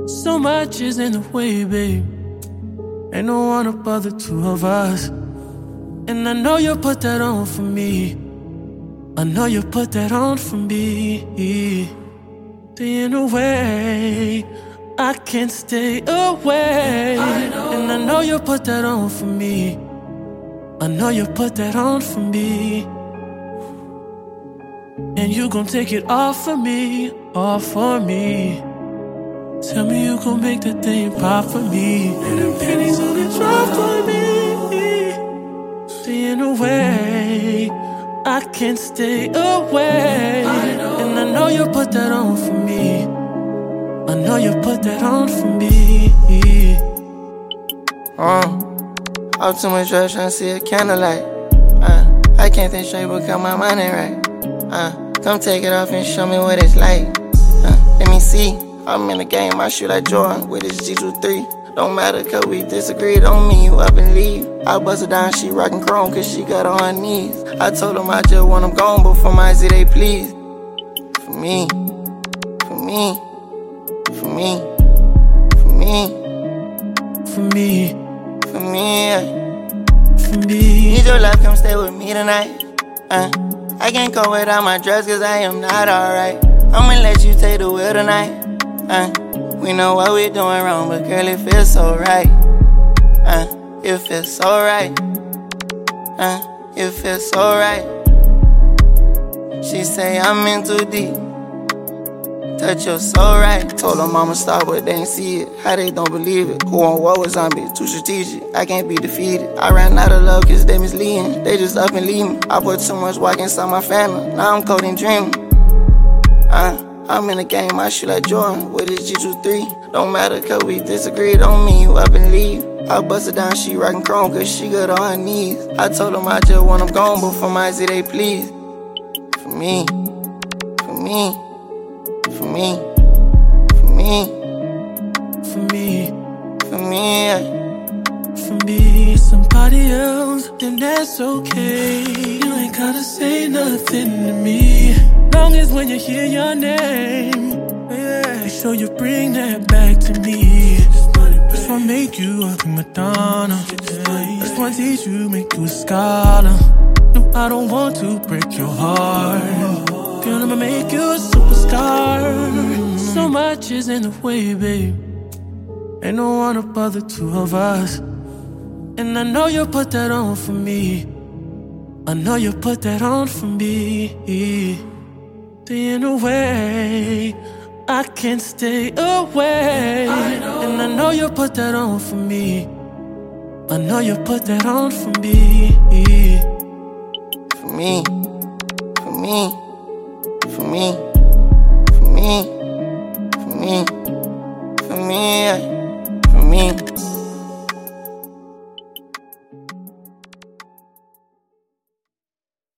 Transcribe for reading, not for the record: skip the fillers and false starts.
So much is in the way, babe. Ain't no one above the two of us. And I know you put that on for me. I know you put that on for me. In a way, I can't stay away. And I know you put that on for me. I know you put that on for me. And you gon' take it off for me, all for me. Tell me you gon' make that thing pop for me. And the pennies only drop for me. In a way, I can't stay away. And I know you put that on for me. I know you put that on for me. Up too much drugs tryna see a candlelight. I can't think straight because my mind ain't right. Come take it off and show me what it's like. Let me see. I'm in the game, I shoot like Jordan with his G23. Don't matter cause we disagree, don't mean you up and leave. I bust her down, she rockin' chrome cause she got on her knees. I told them I just want them gone before my Z they please. For me, for me, for me, for me, For me, for me, for me. Need your love, come stay with me tonight. I can't go without my drugs cause I am not alright. I'ma let you take the wheel tonight. We know what we doing wrong, but girl, it feels so right. It feels so right. It feels so right. She say I'm in too deep. Touch your soul right. Told her mama stop, but they ain't see it. How they don't believe it? Who on what with zombies? Too strategic. I can't be defeated. I ran out of love cause they misleading. They just up and leave me. I put too much work inside my family. Now I'm cold and dreaming. I'm in the game, I shoot like Jordan with his G23. Don't matter cause we disagree, don't mean you up and leave. I bust her down, she rockin' chrome cause she got on her knees. I told them I just want them gone before my Z they please. For me, for me, for me, for me, For me, for me, for me. Somebody else, then that's okay. You ain't gotta say nothing to me. Long as when you hear your name, make sure you bring that back to me. This one make you a Madonna. This one teach you, make you a scholar. No, I don't want to break your heart. Girl, I'ma make you a superstar. So much is in the way, babe. Ain't no one above the two of us. And I know you put that on for me. I know you put that on for me. In a way, I can't stay away. And I know you put that on for me. I know you put that on for me. for me, for me, for me, for me, for me, for me, for me.